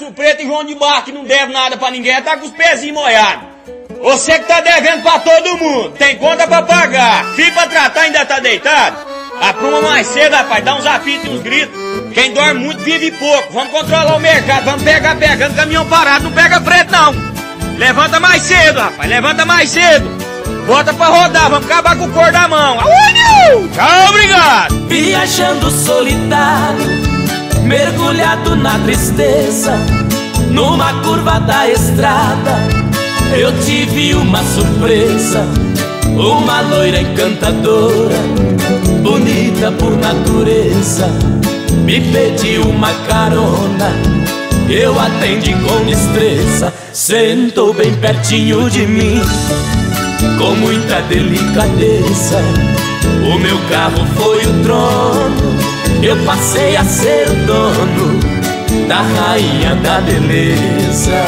Rio Preto e João de Barro, que não deve nada pra ninguém, tá com os pezinhos molhados. Você que tá devendo pra todo mundo, tem conta pra pagar, filho pra tratar ainda tá deitado? Apruma mais cedo, rapaz, dá uns apitos e uns gritos. Quem dorme muito vive pouco. Vamos controlar o mercado, vamos pegar pegando caminhão parado, não pega frete não. Levanta mais cedo, rapaz, levanta mais cedo. Bota pra rodar, vamos acabar com o cor da mão. Tchau, obrigado. Viajando solitário, mergulhado na tristeza, numa curva da estrada eu tive uma surpresa. Uma loira encantadora, bonita por natureza, me pediu uma carona. Eu atendi com destreza, sentou bem pertinho de mim, com muita delicadeza. O meu carro foi o trono, eu passei a ser o dono da rainha da beleza.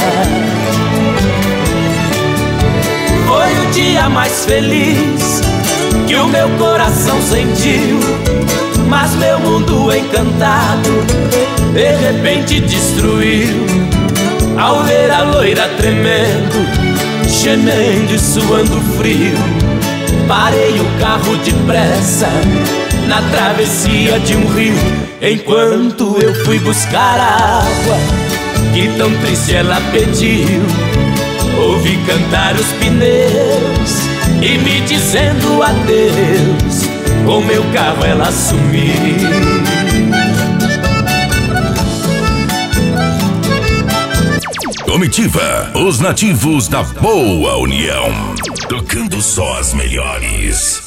Foi o dia mais feliz que o meu coração sentiu, mas meu mundo encantado de repente destruiu. Ao ver a loira tremendo, gemendo e suando frio, parei o carro depressa na travessia de um rio. Enquanto eu fui buscar água, que tão triste ela pediu, ouvi cantar os pneus e me dizendo adeus. Com meu carro ela sumiu. Comitiva, os nativos da Boa União, tocando só as melhores.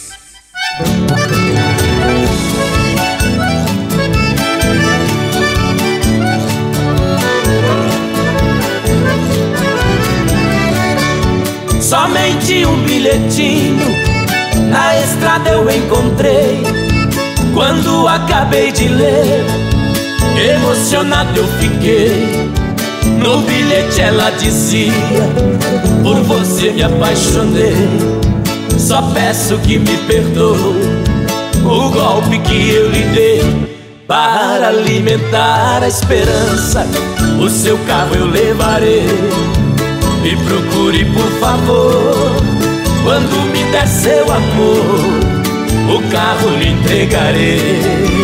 Somente um bilhetinho na estrada eu encontrei. Quando acabei de ler, emocionado eu fiquei. No bilhete ela dizia: por você me apaixonei, só peço que me perdoe o golpe que eu lhe dei. Para alimentar a esperança, o seu carro eu levarei. Me procure por favor, quando me der seu amor, o carro lhe entregarei.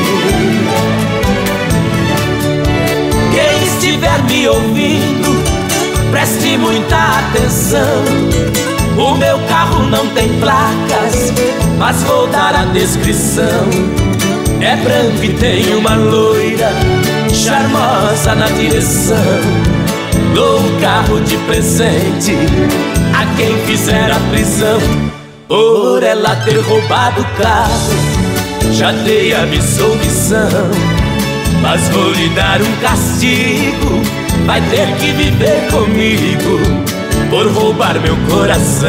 Quem estiver me ouvindo, preste muita atenção. O meu carro não tem placas, mas vou dar a descrição. É branco e tem uma loira charmosa na direção. Dou um carro de presente a quem fizer a prisão, por ela ter roubado o carro. Já dei a missão, mas vou lhe dar um castigo. Vai ter que viver comigo por roubar meu coração.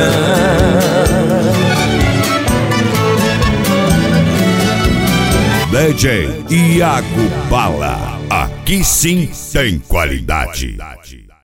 DJ Iago Bala, aqui sim tem qualidade.